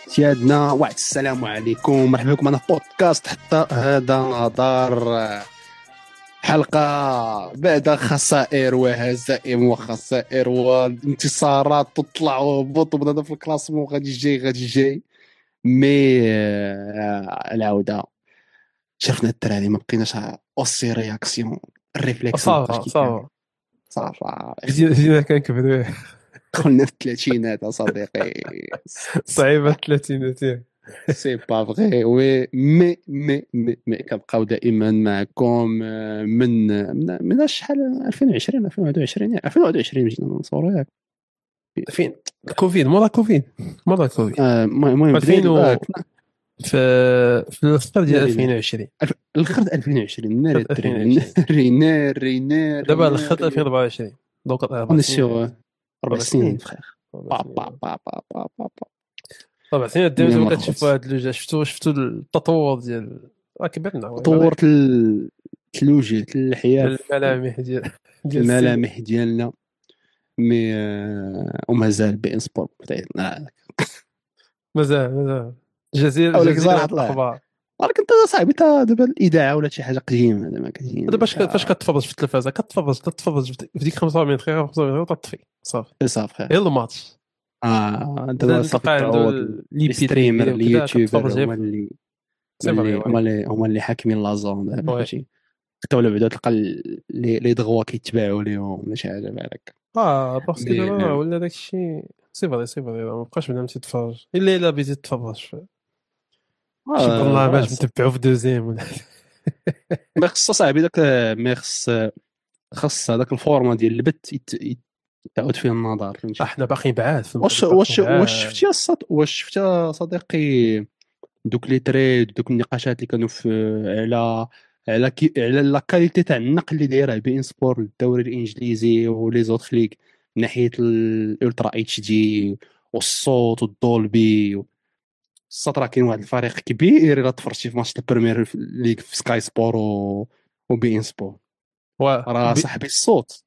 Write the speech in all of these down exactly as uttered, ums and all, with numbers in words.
سيادنا واحد السلام عليكم، مرحبا بكم معنا في بودكاست حتى هذا نظر. حلقة بعد خسائر وهزائم وخسائر وانتصارات تطلع وهبط وبدا في الكلاسمون غادي جاي غادي جاي مي آه، العودة شفنا الدراري ما بقيناش اوسي رياكسيون الريفليكس ما بقاش صافا كي كان صافا صافا. بدينا بدينا كنكبروا. دخلنا في الثلاثينات يا صديقي. صعيبه الثلاثينات. سي با فغي وي مي مي مي مي كنبقاو دائما معكم آه، من من من شحال ألفين وعشرين ألفين وواحد وعشرين ألفين وواحد وعشرين جينا نصوروا ياك فين الكوفيد مورا كوفيد مورا كوفيد آه، المهم ألفين بداية آه، و كنا في في الاخر ديال ناري ألفين ناري وعشرين الف- الاخر د ألفين وعشرين ناري خد الدراري ألفين وعشرين ناري ناري ناري دابا الاخر ناري ألفين وأربعة وعشرين دوك اربع اون سنين سيغ أربع اربع سنين سنين فخير. اربع با با سنين با با با با با اربع سنين مي دابا مرحبا. كتشوف هاد لوجا شفتو شفتو التطور ديال راه كبرنا طورت ال- الوجه الحياه الملامح ديال في ديال السن. الملامح ديالنا مي آه، ومازال بي ان سبور بتاعنا مازال مازال جزيره ولكن جزيره صراحه طلع الاخبار. ولكن انت صاحبي تا دابا الاذاعه ولا شي حاجه قديمه زعما كتجي دابا فاش فاش كتفرج في التلفازه كتفرج تتفرج في ديك خمسة وأربعين دقيقه خمسة وأربعين دقيقه تطفي صافي صافي. غير الماتش. اه اذا دابا صافي تلقى عنده تعوض لي لي بي تي ستريمر في لي وكذا يوتيوبر كتفرج غير هما في- اللي هما سي فري اللي هما وي اللي هما اللي حاكمين لازون دابا وي. فهمتي. تولى بعدا تلقى ال- لي لي دغوا كيتباعوا ليهم ولا شي حاجه بحال هكا. اه باسكو مي دابا ولا داكشي سي فري سي فري ما بقاش بنادم تتفرج الا الا بديت تتفرج في شي اه برنامج راس متبعو في دوزيام ولا ما خص صاحبي داك ما خص خص هذاك الفورما ديال البت يت- يت- تعود فيه النظر فهمتي. احنا باقيين بعاد في واش المغرب باقيين واش واش بعاد. شفتي الصد واش شفتي يا صديقي دوك لي تريد دوك النقاشات اللي كانوا في على على كي على لا كاليتي تاع النقل اللي دايره بي ان سبور للدوري الانجليزي ولي زوت ليغ من ناحيه الالترا اتش دي والصوت والدولبي. الصوت راه كاين واحد الفريق كبير الا تفرجتي في ماتش البريمير ليغ في سكاي سبور و وبي ان سبور و راه بي... صاحبي الصوت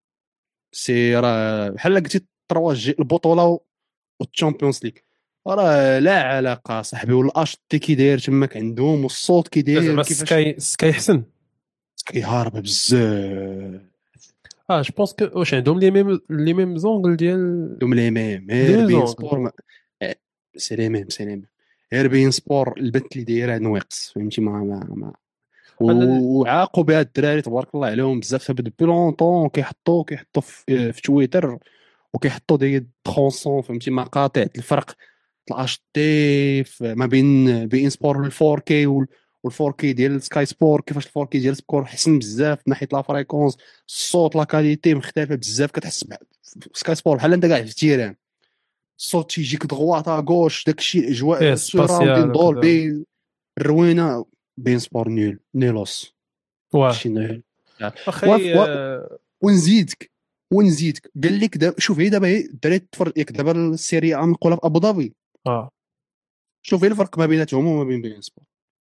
سي راه بحال قلتي تروا جي البطوله والتشامبيونز ليغ راه لا علاقه صاحبي. والاش تي كي داير تماك عندهم والصوت كي داير زعما كيفاش سكاي سكاي حسن. كيهارب بزاف. اه جو بونس كو واش عندهم لي ميم لي ميم زونغل ديال دوم لي ميم لي غير ميم بين زونغل. سبور ما... آه، سي لي ميم سي لي ميم غير بين سبور البنت اللي دايره نواقص فهمتي. ما ما, ما. انا وعاقوا بها الدراري تبارك الله عليهم بزاف صافي دوبي لونطون كيحطوا كيحطوا في, في تويتر وكيحطوا دي ترونسون فهمتي مقاطع الفرق الاش دي ما بين بي ان سبور وال فور كي وال فور كي ديال سكاي سبور. كيفاش ال فور كي ديال سبور حسن بزاف من ناحيه لا فريكونس الصوت لا كاليتي مختلفه بزاف. كتحس سكاي سبور بحال انت قاعد في التيران الصوت تيجيك دغواطا غوش داكشي ايه الاجواء سوراوندين سباسيال وكذا. دولبي الروينه. بين سبور نيل نيلوس واه شي نيل. اخي وف- و- آه، ونزيدك ونزيدك قال لك دابا شوف هي دابا هي الدراري تفرج ياك دابا السيريا ا نقولها في ابو ظبي. اه شوف هي الفرق ما بيناتهم وما بين بين سبور.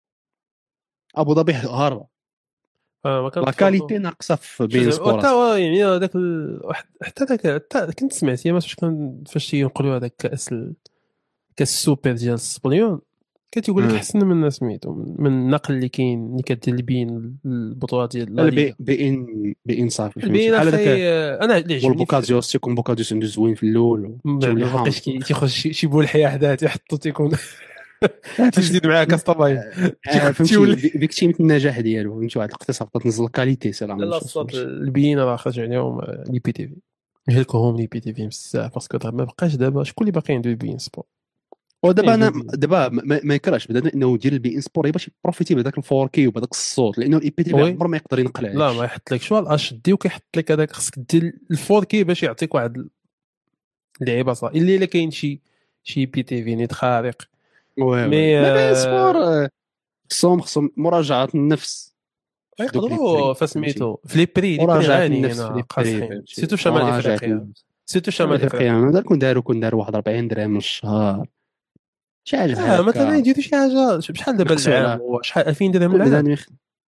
ابو ظبي هاربه اه ما لا كنتفرجوا كاليتي ناقصه في شو بين زعما سبور حتى أصاحبي. هو يعني هذاك ال... واحد- حتى ذاك حتى كنت سمعت ياما فاش كان فاش ينقلوا هذاك كاس ال... كاس السوبر ديال السبليون كتقول لك آه. احسن من سميتو من من النقل اللي كاين اللي كدير بين البطولات ديال لا لا ليغا. بي بين بين صافي فهمتي البين بحال اخي هذاك. آه، انا اللي عجبني في والبوكازيوس تيكون بوكازيوس عنده زوين في الاول من بعد تيولي ما حامض. باقيش كي- تيخرج شي شي بولحيه حداه تيحطو تيكون آه، فاش تيزيد معاه كاس طباين آه، تيخ- فهمتي تيولي. في- فيكتيم النجاح ديالو فهمتي. واحد الوقت صافي تنزل الكاليتي سي لا لا ميم لا شوز الصوت فهمتي. البين راه خرج عليهم آه، لي بي تي في هلكوهم لي بي تي في بزاف باسكو دابا ما بقاش دابا شكون اللي باقي عنده بين سبور. شكون ودابا اللي انا عنده بين دابا ما, ما يكرهش بدا انه يدير البي ان سبور باش يبروفيتي بهذاك الفور كي وبهذاك الصوت لانه الاي بي تي في وي. عمر ما يقدر ينقل على لا ما هادشي. يحط لك شو الاش دي وكيحط لك هذاك خصك دير الفور كي باش يعطيك واحد اللعيبه صح الا الا كاين شي شي بي تي في نيت خارق. وي وي مي ما بي ان سبور آه، آه، خصهم خصهم مراجعه النفس في دوك لي يقدروا بري فهمتي. فسميتو في لي بري لي بري مراجعه غاليين النفس في هنا لي بري قاصحين فهمتي. سيتو شمال مراجعه افريقيا النفس سيتو شمال شمال افريقيا افريقيا. انا كون داروا كون داروا واحد أربعين درهم من الشهر شي حاجه بحال اه مثلا هكا يديروا شي حاجه شحال دابا نقصوا العام على هو شحال ألفين درهم كل العام بنادم يخ...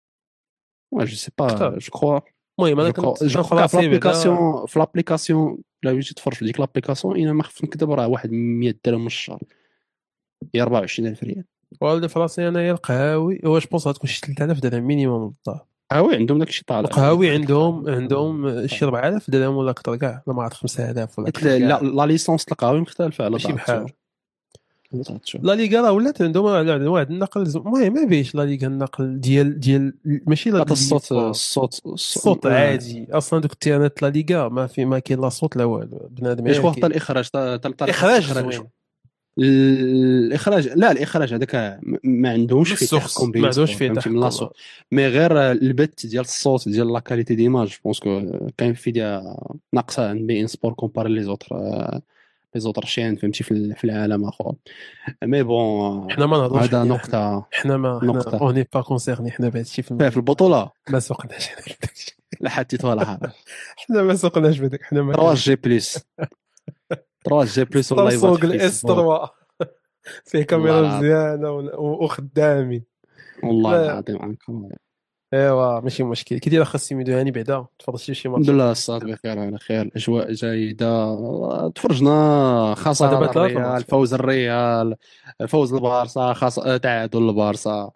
وا جو سي با اكثر. جو كوا المهم انا جو كوا كنت جو كناخذ كوا في راسي بعدا لابليكاسيون في لابليكاسيون لا جيت تفرج في ديك لابليكاسيون انا ما خفت نكذب راه واحد مية درهم من الشهر هي أربعة وعشرين ألف ريال. واللي في راسي انايا القهاوي واش بونس غتكون شي ثلاثة آلاف درهم مينيموم للدار. ها هو عندهم داكشي طالع القهاوي داك عندهم القهوة. عندهم شي أربعة آلاف درهم ولا اكثر كاع، لا ما عرفت خمسة آلاف ولا حيت اكثر لا كاع. لا ليسونس القهوي مختلفه على ماشي بحال تعطور. على تعطور. لا ليغا راه ولات عندهم واحد واحد النقل زو- المهم ما بيش لا ليغا النقل ديال ديال ماشي لا هذا لي الصوت سبور. الصوت الصوت الصوت- آه. عادي اصلا دوك التيرانات لا ليغا ما في ما كاين لا صوت لا والو بنادم ايش غير هو حتى كي الاخراج حتى طريقه الاخراج الاخراج. زوين. الاخراج لا الاخراج هذاك م- ما من عندهمش فيه السورس تحكم ما بين عندوش سبور فيه فهمتي من لاصو. تحكم. مي غير البث ديال الصوت ديال لا كاليتي ديماج بونسكو كاين في ديال ناقصه عند بي ان سبور كومباري لي زوتر لي زوتر شين فهمتي في ال- في العالم اخر. مي بون حنا ما نهضرش هذا علينا حنا، نقطه حنا ما حنا نقطه اوني با كونسيرني حنا بهذا الشيء في فيه في المغرب. البطوله. ما سوقناش على داك الشيء. لا حتى ولا حاجه. حنا ما سوقناش بهذاك، حنا ما ثلاثة كان جي بلس ثلاثة جي بلس واللايفات سامسونج في الاس فيسبوك. ثلاثة فيه والله كاميرا العظيم مزيانه و- وخدامين. والله لا العظيم عنك. ايوا ماشي مشكل. كي داير خاص سيميدو هاني بعدا تفرجتي شي الحمد ماتشات لله اللي الصاد بزاف. بخير على خير الاجواء جيده. تفرجنا دابا خساره ثلاث الريال الماتشات. فوز الريال فوز البارسا خاص تعادل البارسا.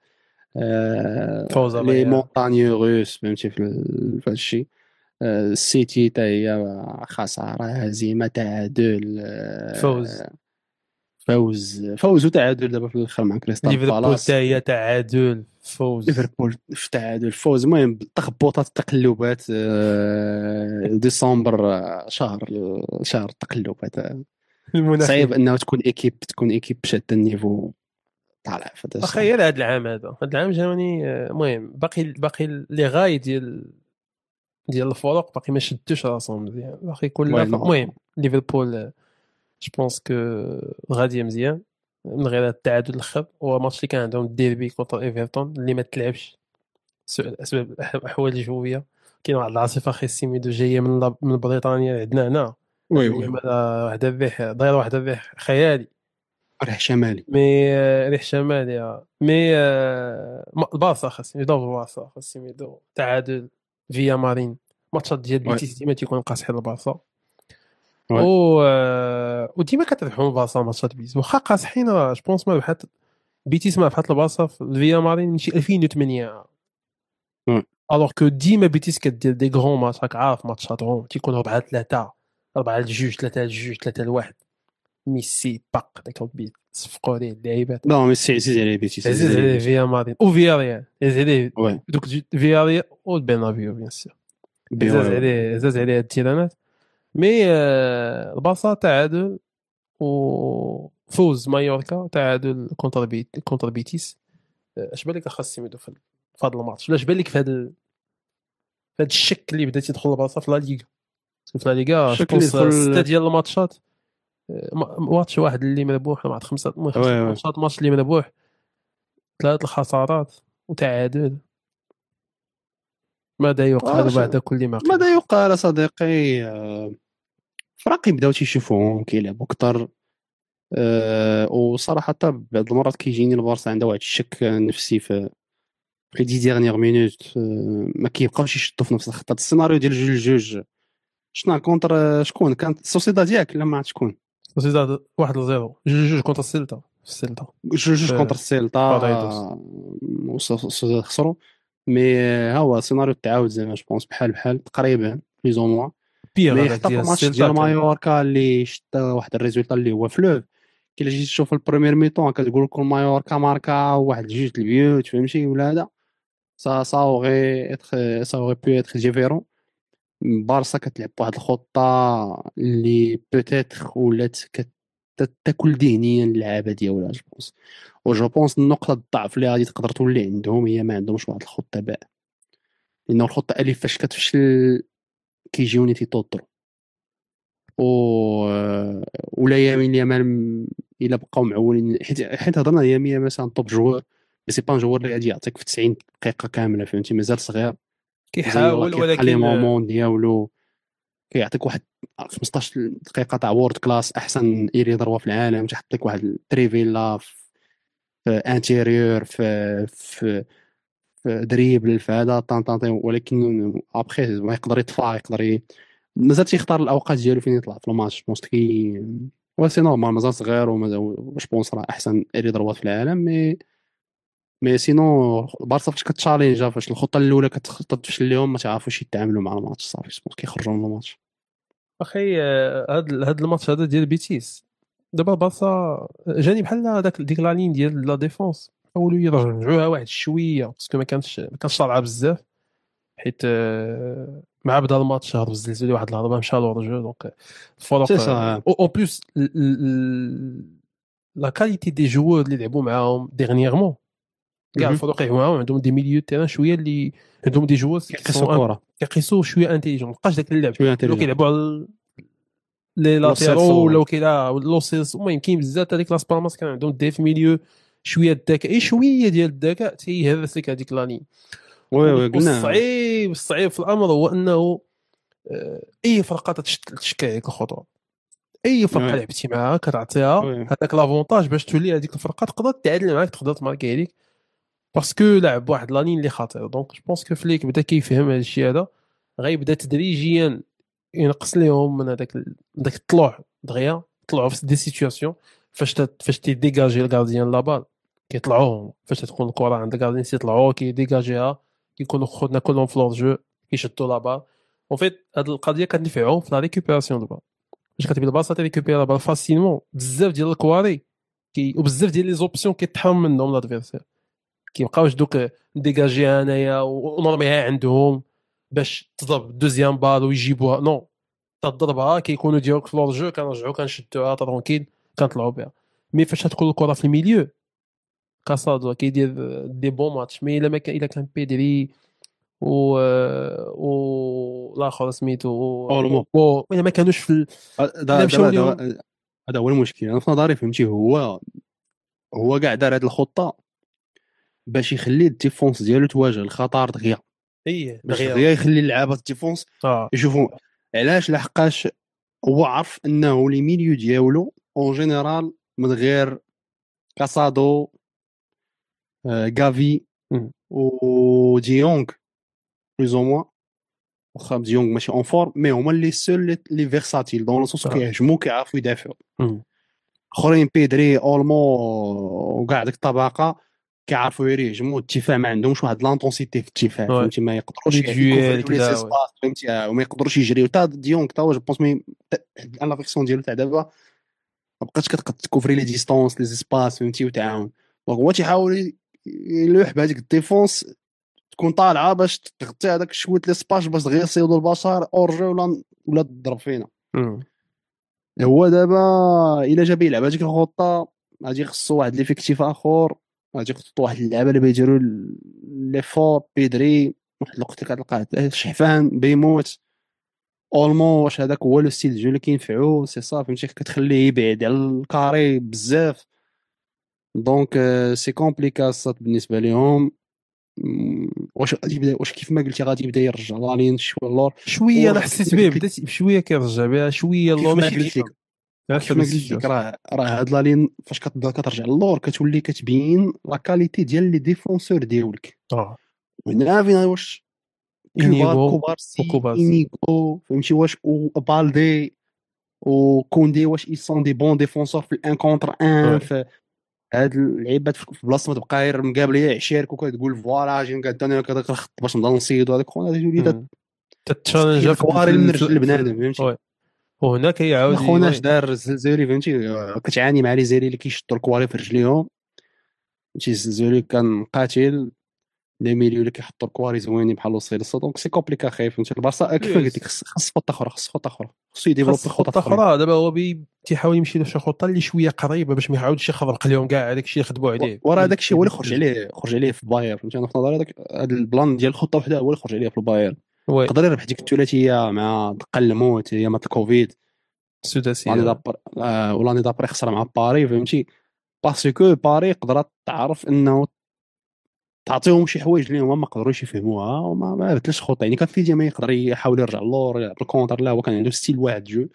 فوز آه... لي الريال. مونتانيوس فهمتي في ال- في هذا الشيء. آه... السيتي حتى هي خساره هزيمه تعادل. فوز آه... فوز فوز وتعادل دابا في الاخر مع كريستال ليفربول حتى بالاس. هي تعادل فوز. ليفربول في تعادل فوز. المهم تخبطات التقلبات. آه، ديسمبر آه، شهر شهر التقلبات. آه، صعيب المنافين. انه تكون ايكيب تكون ايكيب شاده النيفو طالع في هذا اخير الصومبر. هذا العام، هذا هذا العام جاوني آه، المهم باقي باقي لي غاي ديال ديال الفرق باقي ما شدوش راسهم مزيان، باقي وي كل ف- نو. المهم ليفربول جو بونس كو غادي مزيان من غير هاد التعادل الاخر. هو ماتش اللي كان عندهم الديربي كونتر ايفرتون اللي ما تلعبش سؤال اسباب أح- احوال جويه. كاين واحد العاصفه خي سيميدو جايه من لا- من بريطانيا عندنا هنا هاد وي وي الايام وي. هذا. واحد الريح داير واحد الريح خيالي. ريح شمالي. مي آه، ريح شمالي. مي آه، ما- البارسا خاص يدور البارسا خاص يدور تعادل فيا مارين. ماتشات ديال وي بيتيس ديما تيكون قاصحين البارسا وي. و آه، وديما كتربحوا البارسا ماتشات بيتيس واخا قاصحين. راه جو بونس ما ربحات بيتيس ما ربحات البارسا في فيا مارين من شي ألفين وثمانية. وي. الوغ كو ديما بيتيس كدير دي غرون ماتش راك عارف ماتشاتهم تيكون أربعة ثلاثة أربعة لجوج ثلاثة لجوج ثلاثة لواحد. ميسي باق داك البيت صفقوا عليه اللعيبات. نو ميسي عزيز عليه بيتيس عزيز عزيز عليه عليه بيتيس. فيا مارين وفيا ريال، عزيز عليه وي دوك جو- فيا ريال والبرنابيو بيان سور. بي وي عزاز وي. عليه عزاز عليه هاد التيرانات. مي آه، البارسا تعادل وفوز مايوركا تعادل كونتر بيت كونتر بيتيس. آه، اش بالك خاص يمدوا في في هذا الماتش؟ ولا اش بالك في هذا ال- في هذا الشك اللي بدا تيدخل البارسا في لا ليغا؟ في لا ليغا جو الشكل بونس ستة يدخل. ديال الماتشات. آه، ما- ماتش واحد اللي مربوح مع خمسه المهم خمسه وي وي. ماتشات ماتش اللي مربوح ثلاث الخسارات وتعادل. ماذا يقال واش بعد كل ما قيل؟ ماذا يقال صديقي. آه، فراقي بداو تيشوفوهم كيلعبوا اكثر. أه وصراحة حتى بعض المرات كيجيني البارسا عنده واحد الشك نفسي في في دي ديغنيغ مينوت. أه ما كيبقاوش يشدوا في نفس الخطة. السيناريو ديال جوج جوج شنو كونتر آه، شكون كانت السوسيداد ياك لا ما عرفت شكون. سوسيداد واحد لزيرو جوج جوج كونتر السلطة في السلطة جوج جوج كونتر في السيلتا. باريدوس. وسوسيداد خسروا. مي ها هو سيناريو التعاود زعما جو بونس بحال بحال تقريبا بليز او موا. بيغ مي هذاك حتى في ديال الماتش السلطة ديال كان. مايوركا اللي شتا واحد الريزولتا اللي هو فلوف. كي جيت تشوف البريمير ميطون كتقول لكم مايوركا ماركا واحد جوج البيوت فهمتي ولا هذا. سا سا اوغي اتخ سا اوغي بو اتخ ديفيرون. بارسا كتلعب بواحد الخطه اللي بوتيتر ولات كتاكل ذهنيا اللعابه ديالها جو بونس. و جو بونس النقطه الضعف اللي غادي تقدر تولي عندهم هي ما عندهمش واحد الخطه باء. لان الخطه الف فاش كتفشل كيجيوني تيتوترو. و ولا يمين يامال الا بقاو معولين حيت حيت هضرنا يمين مثلا توب جوور. بس سي با جوور اللي غادي يعطيك في تسعين دقيقه كامله فهمتي مازال صغير. مازال يلاه كيحاول كيلقى لي ولكن مومون ديالو. كيعطيك واحد خمسطاش دقيقه تاع وورد كلاس احسن ايري ضربه في العالم. تيحط لك واحد تريفيلا في في انتيريور في في في دريبل في هذا طان طان طان. ولكن ابخي ما يقدر يطفى يقدر ي... مازال تيختار الاوقات ديالو فين يطلع في الماتش بونس كي وسي نورمال مازال صغير ومازال واش بونس راه احسن اري ضربات في العالم. مي مي سينو بارسا فاش كتشالنجا، فاش الخطه الاولى كتخطط تفشل لهم، ما تعرفوش يتعاملوا مع الماتش صافي سبونس كيخرجوا من الماتش. اخي آه، هاد هاد الماتش هذا ديال بيتيس دابا بارسا جاني بحال هذاك ديك لا لين ديال لا ديفونس، حاولوا يرجعوها واحد شويه باسكو ما كانش ما كانش طالعه بزاف، حيت آه، مع بدا الماتش هضروا الزلزال واحد الهضبه مشى لور جو دونك سي الفرق سا. اون بليس لا كاليتي دي جوور اللي لعبوا معاهم ديغنييغمون كاع مهم. الفرق اللي معاهم عندهم دي ميليو تيران شويه اللي عندهم دي جوور كي كيقيسوا سون كره كيقيسوا شويه انتيليجون، مابقاش داك اللعب شويه لو انتيليجون. كيلعبوا على لي لو لاتيرو سيلسو. ولا كيلا لوسيس. المهم كاين بزاف هذيك لاس بالماس كان عندهم دي في ميليو شويه الذكاء، اي شويه ديال الذكاء تيهرس لك هذيك لاني. وي وي قلنا. والصعيب الصعيب في الامر هو انه آه، اي فرقه تشكل تشكل هذيك الخطوه، اي فرقه وي لعبتي معاها كتعطيها وي هذاك لافونتاج باش تولي هذيك الفرقه تقدر تعادل معاك، تقدر تماركي عليك باسكو لعب واحد لانين اللي خطير. دونك جو بونس كو فليك بدا كيفهم هذا الشيء هذا، غيبدا تدريجيا ينقص لهم من هذاك ال- داك الطلوع دغيا، طلعوا في دي سيتوياسيون فاش تت- فاش تيديجاجي الغارديان لا بال كيطلعوا، فاش تكون الكره عند الغارديان تيطلعوا كيديجاجيها، كيكونوا خدنا كلهم في لور جو كيشدوا لا بال. اون فيت هاد القضيه كتنفعهم في لا ريكوبيراسيون دو بال، فاش كتبي الباصه تريكوبيري لا بال فاسيلمون بزاف ديال الكواري كي وبزاف ديال لي زوبسيون كيتحرم منهم لادفيرسير، كيبقاوش دوك نديجاجيها انايا ونرميها عندهم باش تضرب دوزيام بال ويجيبوها نو، تضربها كيكونوا ديالك في لور جو كنرجعوا كنشدوها ترونكيل كنطلعوا بها. مي فاش تكون الكره في الميليو كاسادو كيدير دي بون ماتش، مي الا ما كان الا كان بيدري و و الاخر سميتو اولمو. و الا ما كانوش في ال... الا دابا مشاو دابا لهم. دابا هذا هو المشكل. انا في نظري فهمتي هو هو كاع دار هذه الخطه باش يخلي الديفونس ديالو تواجه الخطر دغيا، ايه باش دغيا دغيا يخلي اللعابه الديفونس اه يشوفوا. علاش؟ لحقاش هو عرف انه لي ميليو ديالو اون جينيرال من غير كاسادو، آه، غافي مم. و ديونغ بلوز او موان. واخا ديونغ ماشي اون فورم، مي هما لي سول لي فيرساتيل دون لو سونس اه كيهجموا كيعرفوا يدافعوا. مم. اخرين بيدري اولمو وكاع ديك الطبقه كيعرفوا غير يهجموا، الدفاع ما عندهمش واحد لانتونسيتي في الدفاع ouais فهمتي، ما لي يقدروش دويل يكوفريو لي كذا ouais سيسباس فهمتي، آه، وما يقدروش يجريو. تا ديونغ تا هو جو بونس مي الان لا فيرسيون ديالو تاع دابا ما بقاش كتقد تكوفري لي ديستونس لي سيسباس فهمتي وتعاون. دونك هو تيحاول ي- يلوح بهذيك الديفونس تكون طالعه باش تغطي هذاك شويه لي سباش باش دغيا يصيدوا البشر اورجو ولا ولا تضرب فينا. مم. هو دابا الا جا بيلعب هذيك الخطه غادي خصو واحد ليفيكتيف اخر، غادي يخططوا واحد اللعبه اللي بيديروا لي فور بيدري واحد الوقت كتلقاه شحفان بيموت اولمو. واش هذاك هو لو ستيل جو اللي كينفعو؟ سي صافي فهمتي، كتخليه يبعد على الكاري بزاف. دونك آه، سي كومبليكا الصات بالنسبه لهم. مم، واش غادي يبدا، واش كيف ما قلتي غادي يبدا يرجع لالين شويه اللور. شويه انا وكيف حسيت ما به قلت لك بدات بشويه كيرجع بها شويه الله كيف ما ماشي قلت ديما لك على وكيف حسب ما قلت لك السيتوياسيون. راه راه هاد لالين فاش كتبدا كترجع للور كتولي كتبين لا كاليتي ديال لي ديفونسور ديالك. اه وهنا فين واش كوبا انيغو كوبارسي وكوبارسي انيغو فهمتي، واش بالدي وكوندي واش اي سون دي بون ديفونسور في الان كونتر ان. ouais في هاد اللعيبات في بلاصه ما تبقى غير مقابله عشيرك وكتقول فوالا اجي نقاد انا كذاك الخط باش نبدا نصيد هذاك خونا غادي تولي مم. تسقي تتشالنجا في ال- في الكواري ال- من في رجل ال- في البنادم ال- فهمتي. ouais وهنا ما كيعاود ي- خوناش ouais دار الزلزولي فهمتي، كتعاني مع لي زيري اللي كيشدوا الكواري في رجليهم فهمتي. الزلزولي كان قاتل، لي ميليو اللي كيحطوا الكواري زوينين بحال وصيلصه. دونك سي كومبليكا خايف فهمتي. البارسا كيف ما قلت لك بليز خص خص خطه اخرى، خص خطه اخرى، خصو خاص يديفلوبي خطط خطه اخرين. اخرى. دابا هو بي تيحاول يمشي لشي خطه اللي شويه قريبه باش ما يعاودش يخربق لهم كاع هذاك الشيء اللي خدموا و- عليه وراه في داك الشيء هو اللي خرج البيت. عليه خرج عليه في باير فهمتي. انا في نظري هذاك هذا البلان ديال الخطه وحده هو اللي خرج عليه في الباير. وي يقدر يربح ديك الثلاثيه مع دقه الموت هي مات الكوفيد. لاني السداسيه. دابر آه ولاني دابر خسر مع باري فهمتي، باسكو باري قدرت تعرف انه تعطيهم شي حوايج اللي هما ما قدروش يفهموها وما ما بدلش خطه. يعني كان في ديما يقدر يحاول يرجع لور يلعب الكونتر، لا هو كان عنده ستيل واحد جو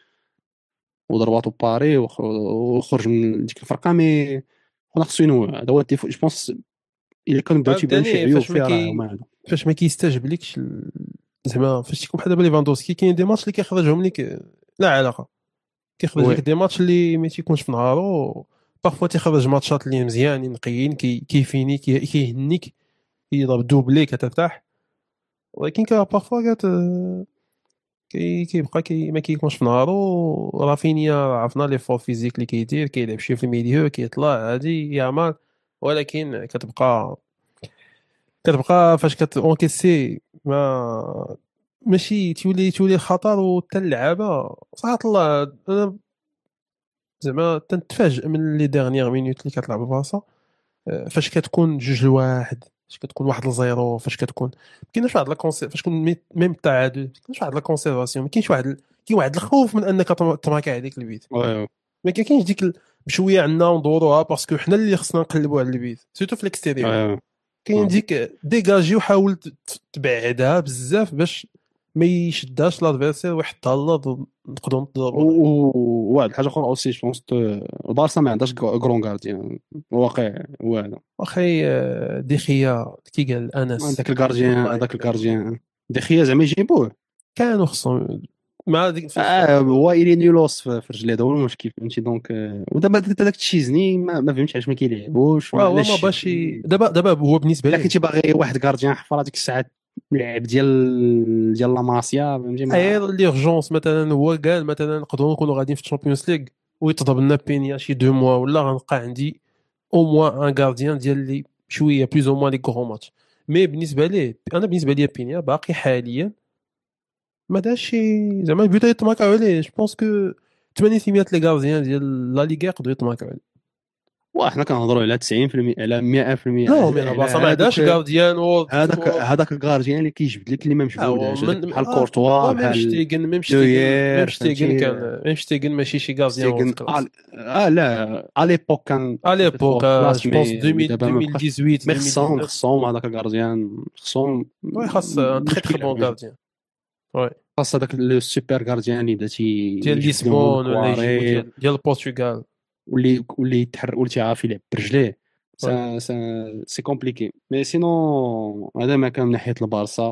وضرباتو باري وخ- وخرج من ديك الفرقه. مي خصنا خصو ينوع. هذا هو الديفو جو بونس. الا كان بداو تيبان شي عاوتاني عيوب فاش ما فيه راه كي هما هادو. فاش ما كيستجبلكش ال- زعما فاش تيكون بحال دابا ليفاندوسكي كاين دي ماتش اللي كيخرجهم لك لا علاقه، كيخرج وي لك دي ماتش اللي ما تيكونش في نهارو، بارفوا تيخرج ماتشات اللي مزيانين نقيين كي كيفينيك كي- كيهنيك كيضرب دوبلي كترتاح. ولكن كا بارفوا كت كي كيبقى كي ما كيكونش في نهارو. رافينيا عرفنا لي فور فيزيك اللي كيدير، كيلعب شي في الميليو كيطلع هادي يعمل، ولكن كتبقى كتبقى فاش كت اونكيسي ما ماشي تولي تولي الخطر. وحتى اللعابه صراحه الله انا زعما تنتفاجئ من لي ديرنيير مينوت اللي كتلعب البارسا. آه، فاش كتكون جوج لواحد، فاش كتكون واحد لزيرو، فاش كتكون ما كاينش واحد لا كونسي، فاش كون مي- ميم التعادل ما كاينش واحد لا كونسيرفاسيون، ما كاينش واحد ال- كاين واحد الخوف من انك تم- تماكا هذيك البيت. وي ما كاينش ديك ال- بشويه عندنا ندوروها باسكو حنا اللي خصنا نقلبوا على البيت سيرتو في الاكستيريور. وي كاين ديك ديجاجي وحاول ت- ت- تبعدها بزاف باش ما يشدهاش لادفيرسير ويحطها للارض ونقدروا نضربوا. وواحد الحاجه اخرى اوسي جو بونس البارسا ما عندهاش كرون غارديان واقع هو هذا. واخي آه، ديخيا كي قال انس هذاك الكارديان الله هذاك يحفظه، الكارديان دخيا زعما يجيبوه. كانوا خصهم مع ديك في في- اه هو إلي نيلوس في في رجليه، هذا هو المشكل فهمتي. دونك آه، ودابا داك تشيزني ما, ما فهمتش علاش ما كيلعبوش ما واه هو ما علاش. باش ي- دابا دابا هو بالنسبه الا ليه. كنتي باغي واحد كارديان حفره ديك الساعات لعب ديال ديال لا ماسيا فهمتي ما. غير ليرجونس مثلا هو قال مثلا نقدروا نكونوا غاديين في الشامبيونز ليغ ويتضرب لنا بينيا شي دو موا ولا غنلقى عندي او موان ان غارديان ديال لي شويه بلوز او موان لي كرو ماتش. مي بالنسبه ليه انا بالنسبه لي بينيا باقي حاليا ما داش شي زعما بدا يتماكاو عليه. جو بونس كو ثمانين بالمية لي غارديان ديال لا ليغا يقدروا يتماكاو عليه. وحنا كنهضروا على تسعين بالمية على مية بالمية لا مي على بارسا ما عندهاش هذوك. غارديان و هذاك هذاك الكارديان اللي كيجبد لك اللي ما هو مجبوداش، هذاك من بحال اه كورتوا هو ميم بحال شتيغن ميم شتيغن ميم نوير شتيغن فهمتي. كان ميم شتيغن ماشي شي غارديان ستيغن وورد كلاس. آل- اه لا على ليبوك كان À بيتيت l'époque, وورد euh, كلاس je pense مي مي دابا ما بقاش. deux mille dix-huit, مي خصهم deux mille dix-neuf. خصهم هذاك الكارديان خصهم Ouais, خاص un très très مشكله bon فهمتي. gardien. Ouais. خاص هذاك السوبر كارديان اللي بدا ديال تيجبد لهم لشبون ولا يجيبو الكواري ديال ديال البرتغال. واللي واللي يتحرك واللي تيعرف يلعب برجليه. Ouais. سا سا سي كومبليكي مي سينو هذا ما كان من ناحيه البارسا.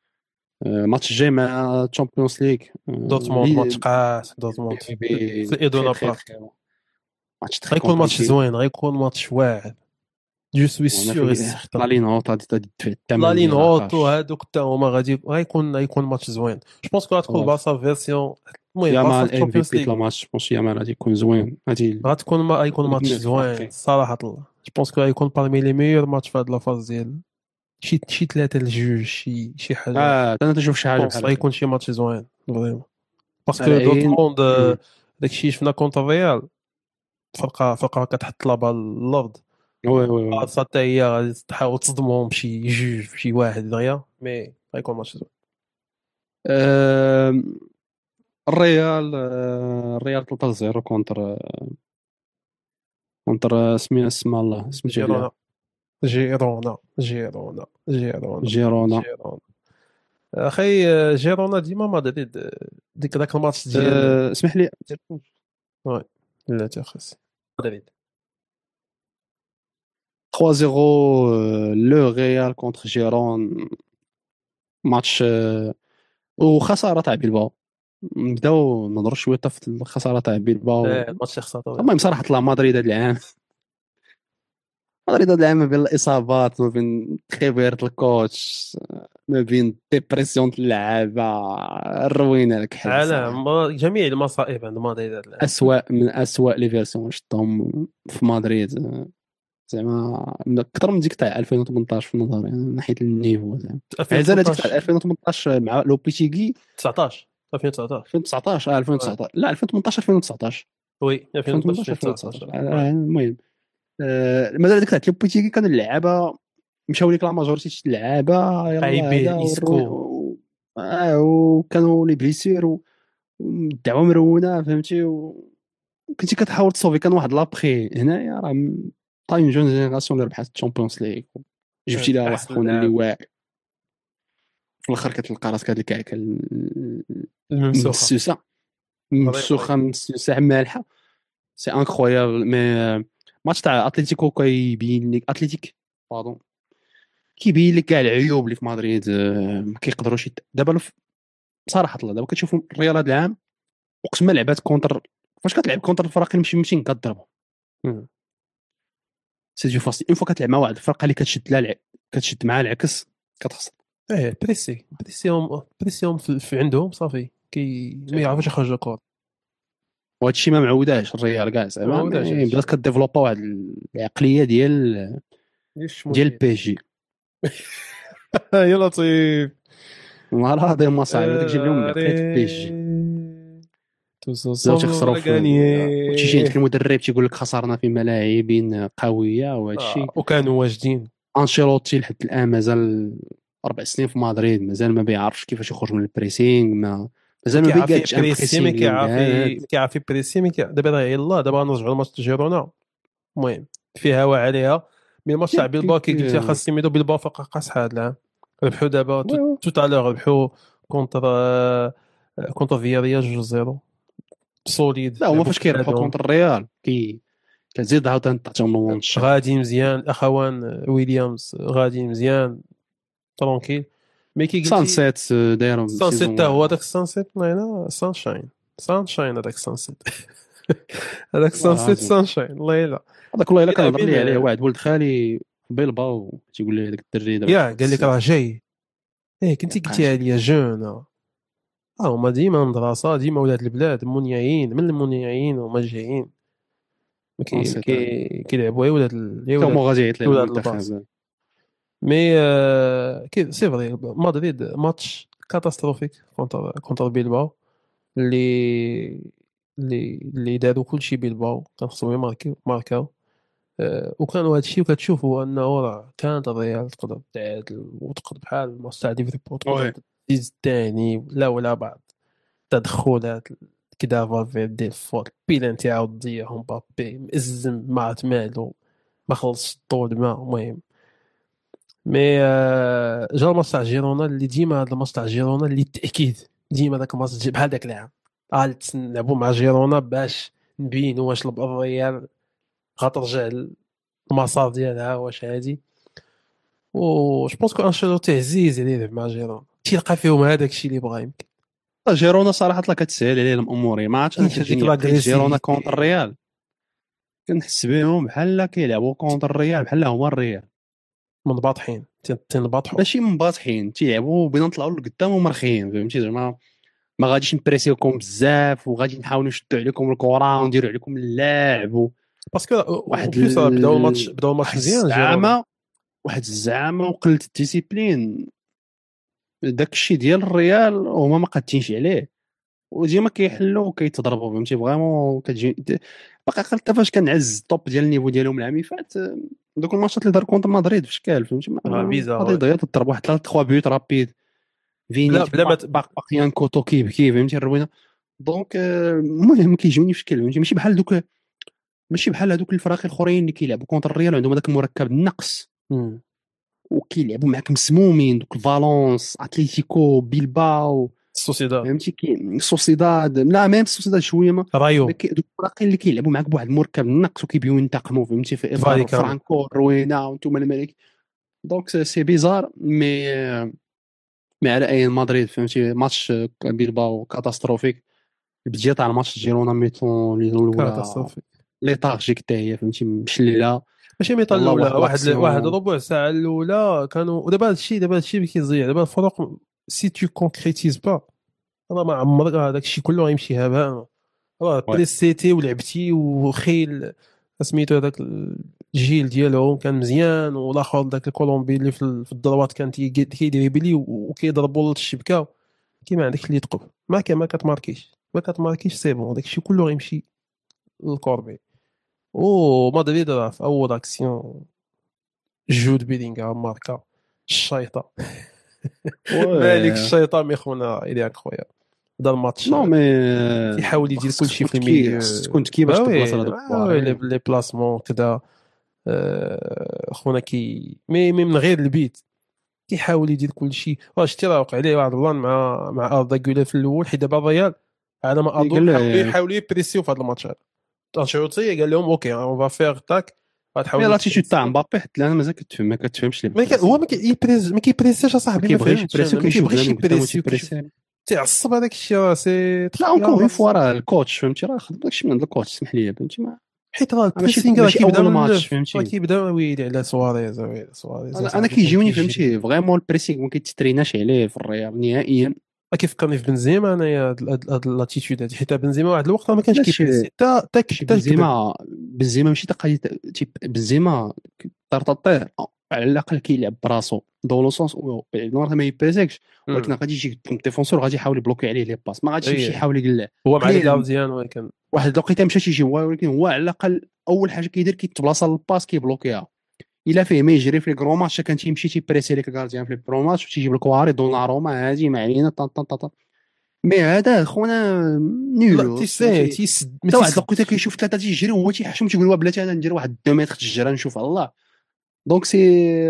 آه، ماتش الجاي مع تشامبيونز ليغ دورتموند ماتش لي قاس دورتموند بي في بي في تخي الايدونا تخي بارك. تخي ماتش تخي غيكون ماتش كومبليكي. زوين، غيكون ماتش واعر. جو سوي وانا سيغ اي في سيغتان. لا لين هوت غادي غادي تدفع لا الثمن لين ديالها هوت كاش. وهادوك حتى هما غادي غيكون غيكون ماتش زوين. جو بونس كو غتكون والله بارسا فيرسيون. المهم يا مع بارسا في الام في الشامبيونز بي ليغ لا ماتش بونس يا مع غادي يكون زوين غادي غتكون ما غيكون ماتش زوين نتفرقي. صراحه الله. جو بونس كو غيكون بارمي لي ميور ماتش في هاد لافاز ديال شي شي ثلاثة لجوج شي شي حاجة. اه انا تشوف شي حاجه بونس بحال هكا غيكون شي ماتش زوين فريمون. على باسكو عين. دورتموند مم. آه، داكشي شفنا كونتر ريال فرقة فرقة كتحط لا بال الارض. وي وي وي بارسا حتى هي غادي تحاول تصدمهم بشي جوج بشي واحد دغيا مي غيكون ماتش زوين. آه، الريال آه، الريال ثلاثة صفر كونتر كونتر سمي اسم الله سميتو جيرونا عليها جيرونا جيرونا جيرونا جيرونا. جيرونا. اخي آه، جيرونا ديما مدريد آه، ديك داك الماتش ديال أه اسمح لي. وي لا تخص مدريد. ثلاثة صفر آه، لو ريال كونتر جيرون ماتش آه، وخساره تاع بيلباو. نبداو نهضروا شويه حتى في الخساره تاع بيلباو. آه، الماتش اللي خسرته. المهم صراحه طلع مدريد هذا العام. مدريد هذا العام ما بين الاصابات ما بين تخيبيره الكوتش ما بين ديبرسيون اللعابه الروينه لك حل على صراحه. ما- جميع المصائب عند مدريد هذا العام. اسوأ من اسوأ لي فيرسيون شفتهم في مدريد آه، زعما اكثر من ديك تاع ألفين وثمنطاش في نظري يعني من ناحيه النيفو زعما. مازال هذيك تاع ألفين وثمنطاش ألفين وثمنطاش مع لوبيتيغي. تسعطاش ألفين وتسعطاش. ألفين وتسعطاش اه Ouais. ألفين وتسعطاش لا ألفين وثمنطاش ألفين وتسعطاش وي ألفين وثمنطاش ألفين وثمنطاش ألفين وتسعطاش. ألفين وتسعطاش Ouais. آه، المهم آه، مازال هذيك تاع لوبيتيغي كانوا اللعابه مشاو ليك لا ماجورتي تاع اللعابه يلا عيبيه هذا والرو- إسكو. و- آه، وكانوا لي بليسير والدعوه مرونه فهمتي و- وكنتي كتحاول تصوفي. كان واحد لابخي هنايا راه م- طاين جون جينيراسيون اللي ربحت الشامبيونز ليغ جبتي لها واحد أحسن خونا اللي لاعب واعر في الاخر كتلقى راسك هذيك الكعكه الممسوخه المسوسه مسوخه مسوسه مالحه. سي انكرويابل. مي ماتش تاع اتلتيكو كيبين لك اتلتيك باردون كيبين لك كاع العيوب اللي في مدريد آه، ما كيقدروش يت- دابا الف- بصراحه الله دابا كتشوفوا الريال هذا العام اقسم ما لعبات كونتر فاش كتلعب كونتر الفرق اللي ماشي ممكن كضربهم سي دو فاسي. اون فوا كتلعب مع واحد الفرقه اللي كتشد لها الع... كتشد معها العكس كتخسر. ايه بريسي بريسيهم بريسيهم في في عندهم صافي كي ما يعرفوش يخرجوا الكره. وهذا الشيء ما معوداش الريال كاع ما زعما معوداش مي هادشي. بدات كديفلوبا واحد العقليه ديال ليش ديال مدير بي جي. يا لطيف. والله هذا صاحبي هذاك جاب لهم عقليه بي جي. Allez, tous بداو ensemble on تيخسروا va في وتيجي عندك gagner. المدرب تيقول لك خسرنا في ملاعب قويه وهذا آه، الشيء. وكانوا واجدين. انشيلوتي لحد الان مازال اربع سنين في مدريد مازال ما بيعرفش كيفاش يخرج من البريسينغ ما ما مازال ما كيعرف بيقادش ان يبريسي ما بريسينغ كيعرف بعاد. ما كيعرف يبريسي ما كي- دابا راه يلاه دابا نرجعوا لماتش جيرونا. المهم فيها وعليها مي الماتش تاع ياك بيلباو كي قلتي آه، خاص يميدو بيلباو فوق قاص هذا العام. ربحوا دابا وي وي. تو تالور ربحوا كونتر آه، كونتر فياريال جوج صفر سوليد لا هما لعبوا فاش كيربحوا بوحدهم. كونتر الريال كي كتزيد عاوتاني تعطيهم المونشا. غادي مزيان الاخوان آه، ويليامز غادي مزيان ترونكيل. مي كي قلتي سانسيت آه، دايرهم سانسيت سيزون تا هو واعر. هذاك السانسيت لا سانشاين سانشاين هذاك السانسيت هذاك والله السانسيت العظيم سانشاين الله يلا. هذاك والله الا مي كنهضر لاعبين لي عليه واحد ولد خالي بيلباو تيقول لي هذاك الدري دابا يا قال لك خاص راه جاي. ايه كنتي يبقى قلتيها جاي. لي جون اه هما ديما مدرسه ديما ولاد البلاد منيعين من المنيعين وما جايين ما كي ما سانسيت هذا كي كيلعبوا يا ولاد ال- يا حتى ولاد هو غادي يعيط يا ليه ولاد الباص. المنتخب. مي آه كي سي فري مدريد ماتش كاتاستروفيك كونتر كونتر بيلباو اللي اللي اللي داروا كل شيء بيلباو كان خصهم يماركيو ماركاو. آه، وكانوا هذا الشيء وكتشوفوا انه راه كانت الريال تقدر تعادل وتقدر بحال الماتش تاع ليفربول تقدر وي تزيد الثاني لا ولا بعض تدخلات كدا فالفيردي الفوت بيلانتي عاود ضيعهم مبابي مأزم ما عرفت مالو ما خلصش الطول ما المهم. مي آه، جا الماتش تاع جيرونا اللي ديما هذا الماتش تاع جيرونا اللي التأكيد ديما داك الماتش تجي بحال داك العام قالت نلعبوا مع جيرونا باش نبينوا واش الريال غترجع المسار ديالها واش هادي. و جو بونس كو انشيلوتي عزيز عليه يلعب مع جيرون تيلقى فيهم هذاك الشيء اللي بغا يمكن جيرونا صراحه لا كتسهل عليه الامور ما عرفتش انا كاينش هذيك كتجيني عقليه جيرونا كونتر لاغريسيفيتي. الريال. كنحس بهم بحال كيلعبوا كونتر الريال بحال هما الريال منباطحين تنباطحوا ماشي منباطحين تيلعبوا بينا نطلعوا لقدام ومرخيين فهمتي زعما ما غاديش نبريسيوكم بزاف وغادي نحاولوا نشدوا عليكم الكره ونديروا عليكم اللعب و... باسكو واحد بليس بداو الماتش ال... بداو الماتش واحد مزيان جيرونا. الزعامه واحد الزعامه وقله الديسيبلين داك الشيء ديال الريال هما ما قادينش عليه وديما كيحلوا وكيتضربوا فهمتي فريمون كتجي باقي حتى فاش كنعز الطوب ديال النيفو ديالهم العام اللي فات دوك الماتشات اللي دار كونتر مدريد في شكال فهمتي اه بيزار مدريد غير تضرب واحد ثلاث ثلاثة بيوت رابيد فيني بلا بلا ما باق باق باقيان كوتو كيبكي فهمتي الروينه دونك آه، المهم كيجوني في شكل فهمتي ماشي بحال دوك ماشي بحال هذوك الفرق الاخرين اللي كيلعبوا كونتر الريال عندهم هذاك المركب النقص وكيلعبوا معاك مسمومين دوك فالونس اتليتيكو بيلباو السوسيداد فهمتي كي سوسيداد لا ميم سوسيداد شويه ما رايو كي- دوك الفرق اللي كيلعبوا معاك بواحد المركب النقص وكيبيو ينتقموا فهمتي في اطار فاليكانو فرانكو روينا وانتم الملك دونك سي بيزار مي مي على اي مدريد فهمتي ماتش بيلباو كاتاستروفيك البدايه تاع الماتش جيرونا ميتون الاولى كاتاستروفي ليتارجيك حتى هي فهمتي مشلله ماشي ميطا يلاه الاولى واحد واحد واحد لاكسيون ربع ساعه الاولى كانوا ودابا هذا الشيء دابا هذا الشيء اللي كيزيع دابا الفرق سي تو كونكريتيز با راه ما عمرك هذاك الشيء كله غيمشي هباء راه وي بريسيتي ولعبتي وخيل سميتو هذاك الجيل ديالهم كان مزيان والاخر داك الكولومبي اللي في ال- في الدروات كان تي- كيدريبلي وكيضربوا للشبكه كيما عندك اللي تقف ما كان ما كتماركيش ما كتماركيش سي بون داك الشيء كله غيمشي للكوربي. او مدريد راه في اول اكسيون جود بيلينغهام ماركا الشيطه مالك وي الشيطان مي خونا الى انكرويابل دار الماتش نو مي كيحاول يدير خصك كل شيء تكون في تكي الميليو. خصك تكون تكي باش با تبلاص وي على دوك با وي لي الكواري لي بلاسمون كذا آه، خونا كي مي مي من غير البيت كيحاول يدير كل شيء واش شتي راه وقع عليه واحد البلان مع مع اردا غولا في الاول حيت دابا الريال على ما اظن قال حاولوا له يحاولوا يبريسيو في هذا الماتش هذا انشيلوتي قال لهم اوكي اون فا فيغ تاك مي غتحاولوا لاتيتود تاع تبريسيو. مبابي حتى انا مازال كتفهم ما كتفهمش لي ما كان هو ما كيبريز ما كيبريسيش ما اصاحبي ما كيبغيش فهمتش يبريسيو انا ما كيشوف كيبغيش زعما قدامه يبريسيو كيشوف تيبريسي تعصب هذاك الشيء راه سي لا اونكور اون فوا راه الكوتش فهمتي راه خدم داكشي من عند الكوتش اسمح لي فهمتي ما حيت راه ماشي البريسينغ راه ماشي كيبدا اول من ماتش النوف، راه فهمتي. كيبدا ويلي على سواريز ويلي سواريز انا انا صاحبي كان كيجيوني كيجري. فهمتي فريمون البريسينغ ما كيتستريناش عليه في الرياض نهائيا. راه كيفكرني في بنزيما انايا هاد هاد- هاد لاتيتود هادي، حيت بنزيما واحد الوقت راه ما كانش علاش كيبريسي حتى حتى شي حتى الكبر. بنزيما بنزيما ماشي تقاي تيب بنزيما طرططير على الاقل كيلعب براسو دون لو سونس نورمال ما يبريزيكش، ولكن امم غادي يجي الديفونسور غادي يحاول يبلوكي عليه لي باس ما غاديش يمشي اي يحاول يقلع. هو مع لي قليل غارديان ولكن واحد الوقيته مشى شي هو، ولكن هو على الاقل اول حاجه كيدير كيتبلاصا للباس كيبلوكيها. الا فيه ما يجري في الكرو ماتش كان تيمشي تيبريسي ليك الكارديان في البرو ماتش وتيجيب لك واري دوناروما هادي ما علينا طن طن طن. مي هذا خونا لا نيلوس تيسي فهمتي. تيسد ما حتى واحد تيسد. الوقيته كيشوف ثلاثه تيجري وهو تيحشم تيقول وا بلاتي انا ندير واحد دو متر الشجره نشوف الله. دونك سي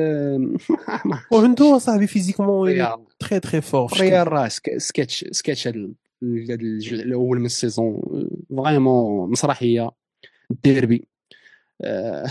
ما وعنده صاحبي فيزيكمون ويلي الريال تري تري فور في شكل. الريال راه سك- سكتش سكتش هذا هذا الجزء الاول من السيزون فريمون مسرحيه الديربي. آه،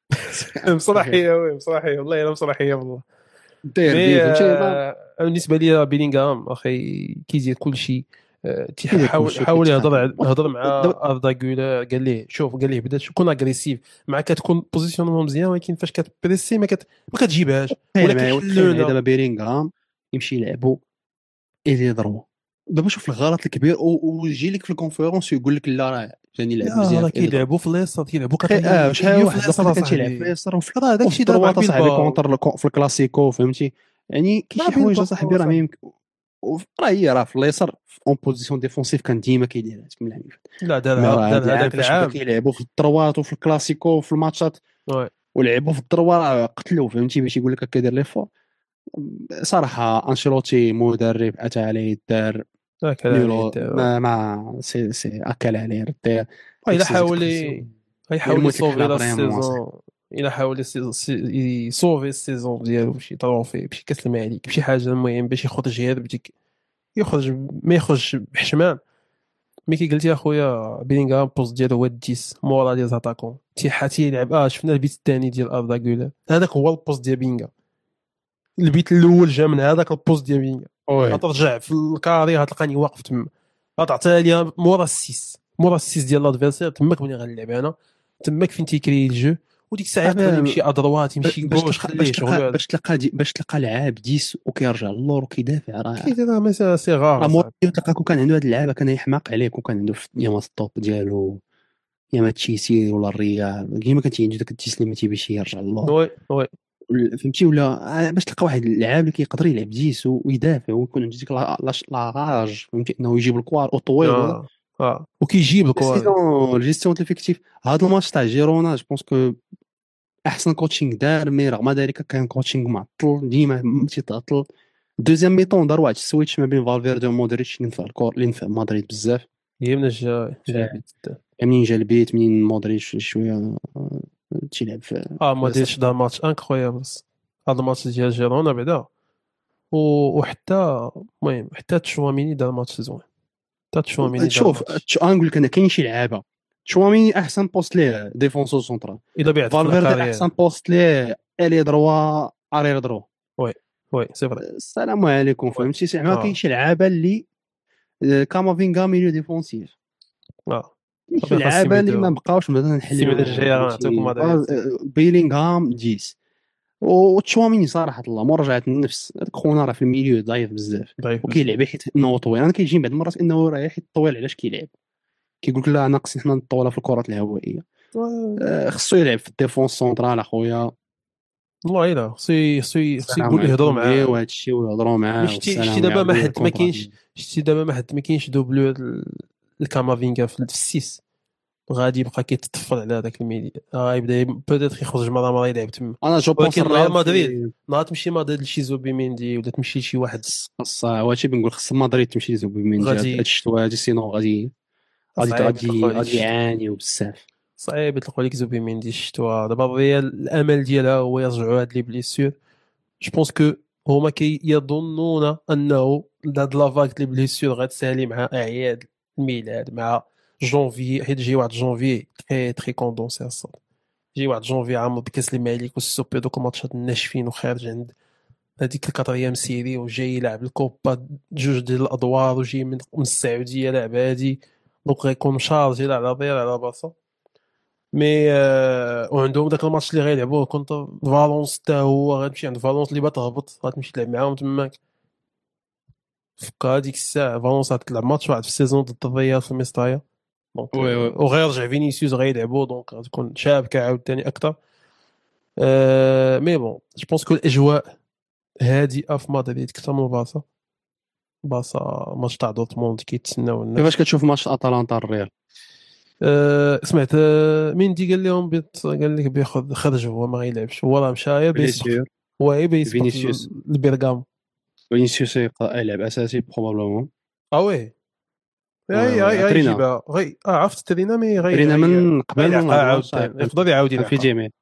مسرحيه وي مسرحيه والله الا مسرحيه والله. الديربي مي فهمتي ما آه، أنا بالنسبه لي بيلينغهام اخي كيدير كل شيء. كيدير تيحاول كلشي حاول يهضر وكيتخاطر ع- هضر مع دابا اردا غولا قال ليه شوف قال ليه بدا تكون اغريسيف مع كتكون بوزيسيونمون مزيان، ولكن فاش كتبريسي ما كت ما كتجيبهاش ولا تخيل معايا تخيل معايا كيحلونا. دابا بيرينغهام يمشي يلعبوا إلي ضربوا دابا شوف الغلط الكبير و- ويجي لك في الكونفيرونس ويقول لك لا راه جاني يلعب لا راه مزيان في إلي ضربوا. كيلعبوا في اليسار كيلعبوا تخيل اه كاتالونيا شحال مليو في واحد اليسار الوقت كان تيلعب في اصاحبي. اليسار وفي راه داك وفي الشيء دار مع الدروات اصاحبي بيلباو. كونتر الكو- في الكلاسيكو فهمتي. يعني كاين مع شي حوايج بيلباو اصاحبي راه ما صاحبي. يمكن وف- راه هي راه في اليسار اون بوزيسيون ديفونسيف كان ديما كيديرها تكمل العام. لا مي دار راه هاد دار العام هذاك فاش بدا العام. كيلعبوا في الدروات وفي الكلاسيكو وفي الماتشات وي ولعبوا في الدروات راه قتلوا فهمتي باش يقول لك هكا دير لي فور. صراحه انشيلوتي مدرب اتى عليه الدار هكذا عليه نيولو دار. ما ما سي سي اكل عليه الدار. آه، ديك الا السيزون حاول تخسروا يحاول يرموا لك يصوفي الحلا لا فريمون صاحبي. السيزون. الا حاول يسي- سي- يصوفي السيزون ديالو بشي تروفي بشي كاس الملك بشي حاجه المهم باش يخرج غير بديك يخرج ما يخرج بحشمان. مي كي قلتي اخويا بيلينغهام بوست ديالو هو الديس مورا لي زاتاكون تيحاتي يلعب. اه شفنا البيت الثاني ديال اردا غولا هذاك هو البوست ديال بيلينغهام. البيت الاول جا من هذاك البوست ديال بيلينغهام. وي غترجع في الكاري غتلقاني واقف تما غتعطيها ليا مورا السيس مورا السيس ديال لادفيرسير تماك ملي غنلعب انا تماك فين تيكري الجو وديك الساعه يقدر صاحبي يمشي ادروات يمشي باش كوش تلقى باش خليه تلقى شغل. باش تلقى دي باش تلقى لعاب ديس وكيرجع للور وكيدافع راه كي راه مثلا سي غار راه صاحبي. مورينيو تلقى كون كان عنده هاد اللعابه كان يحماق عليه كون كان عنده في ياما الطوب ديالو ياما تشيلسي ولا الريال ديما كان تيعنده داك التيس اللي ما تيبيش يرجع للور. وي وي ولا- فهمتي ولا آه، باش تلقى واحد اللعاب اللي كيقدر يلعب ديس و- ويدافع ويكون عنده ديك لا- لاش- لاغاج فهمتي انه يجيب الكوار او طويل ولا. اه اه وكيجيب الكواري. السيزون الجيستيون ديفيكتيف هذا الماتش تاع جيرونا جو بونس كو احسن كوتشينغ دار مي رغم ذلك كان كوتشينغ معطل ديما م- تيتعطل. دوزيام ميطون دار واحد السويتش ما بين فالفيردي ومودريتش اللي نفع الكور اللي نفع مدريد بزاف. هي من جا جا آه، البيت. منين جا البيت منين مودريتش شويه آه، تيلعب في اه ما في ديرش دا ماتش انكرويابل هذا الماتش ديال جيرونا بعدا. و- وحتى المهم حتى تشواميني دار ماتش زوين. حتى تشواميني دار شوف ماتش تش- انا نقول لك انا كاين شي لعابه تشواميني احسن بوست ليه ديفونسور سونترال. الا بعت في فالفيردي الكارير. احسن بوست ليه الي دروا ارير دروا. وي وي سي فري. السلام عليكم وي فهمتي زعما كاين اه شي لعابه اللي آه، كامافينغا ميليو ديفونسيف. اه كاين شي صافي خاص لعابه اللي ما يبداو بقاوش مثلا السيمانه نحللوهم الجايه غنعطيكم فهمتي مدريد. فا- بيلينغهام ديس وتشواميني صراحه الله مراجعه النفس هذاك خونا راه في الميليو ضعيف بزاف ضعيف بزاف. وكيلعب حيت انه طويل. انا كيجيني بعض المرات انه راه حيت طويل علاش كيلعب كيقول لك لا ناقصين حنا الطوله في الكرات الهوائيه. و- آه، خصو يلعب في الديفونس سونترال اخويا. والله الا خصو خصو خصو السلام يقول يهضروا عليكم غير معاه. وهذا الشيء ويهضروا معاه شتي شتي والسلام دابا ما ويعاودوا حد ما الكونترات. كاينش. شتي دابا ما حد ما كاينش دوبلو ال- الكامافينغا في السيس غادي يبقى كيتطفل على هذاك الميدي غيبدا بوديت يخرج مره مره يلعب تما. انا جو بونس ولكن نهار الريال مدريد في نهار تمشي مدريد لشي زوبيميندي ولا تمشي لشي واحد خاص هادشي بنقول خاص مدريد تمشي لزوبيميندي هاد غادي الشتوى هادي سينو غادي غادي صعيب غادي يطلقوا عليك غادي الشتوى. يعانيو بزاف. صعيب يطلقوا عليك زوبيميندي الشتوى. دابا الريال الامل ديالها هو يرجعوا هاد لي بليسيور. جو بونس كو هما كيظنون انه هاد لافاك لي بليسيور غتسالي مع اعياد الميلاد مع جونفي حيت جاي واحد جونفي تري تري كوندونسي الصاد. جاي واحد جونفي عامر بكاس الملك والسوبر دوك الماتشات الناشفين وخارج عند هذيك الكاتريام سيري وجاي يلعب الكوبا جوج ديال الادوار وجاي من من السعوديه لعب هادي دونك غيكون مشارجي لا على ضير على باصه مي آه وعندهم داك الماتش اللي غيلعبوه كنت فالونس حتى هو غتمشي عند فالونس اللي بتهبط غتمشي تلعب معاهم تماك فك هذيك الساعه فالونس غتلعب ماتش واحد في السيزون ضد الريال في ميستايا دونك وي وي. آه، وغيرجع فينيسيوس غيلعبوا دونك غتكون شابكه عاوتاني اكثر أه مي بون جو بونس كو الاجواء هادئه في مدريد اكثر من بارسا بارسا ماتش تاع دورتموند كيتسناو الناس كيفاش كتشوف ماتش اتلانتا الريال؟ أه سمعت أه ميندي قال لهم بيت قال لك بياخذ خرج هو ما غيلعبش هو راه مشى بيسبق بليسيور. هو غير بيسبق فينيسيوس البرغام فينيسيوس يقدر يلعب اساسي بروبابلومون. اه وي وي غي وي غي ترينا غيجيبها غي اه عرفت ترينا مي غي ترينا غي من قبل من غيلعقها الماتش صافي عاوتاني يقدر يعاود كان في يلعقها جيمي.